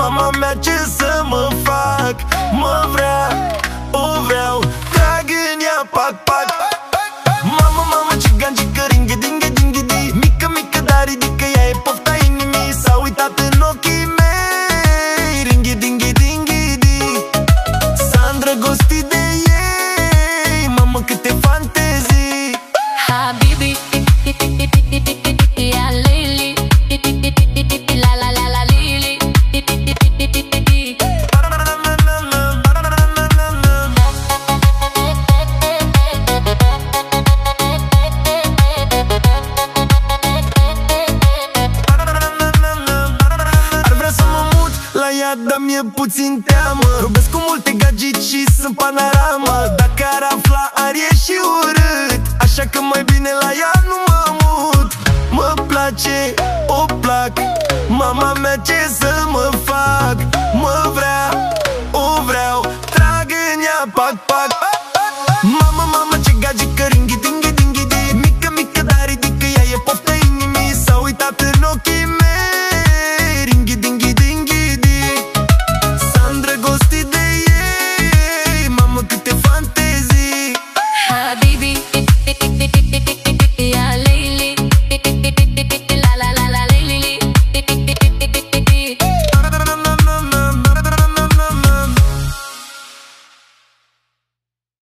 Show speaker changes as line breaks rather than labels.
Mama mea ce să mă fac? Mă vrea, o vreau, trag în ea, pac, pac. Mama, mama, cigancică, ringhe-dinghe-dinghe-di. Mică, mică, dar ridică, ea e pofta inimii. S-a uitat în ochii mei, ringhe-dinghe-dinghe-di. S-a îndrăgostit de ei, mamă, câte fantezii.
Habibi, ya Lili, la la la la Lili.
Ar vrea să mă mut la ea, dar mi-e puțin teamă. Vorbesc cu multe gagici și sunt panoramă. Dacă ar afla, ar ieși urât. Așa că mai bine la ea nu mă mut. Mă place, o plac. Mama mea ce să mă fac? Mă vrea, o vreau, trag în ea, pac, pac. Mama, mama,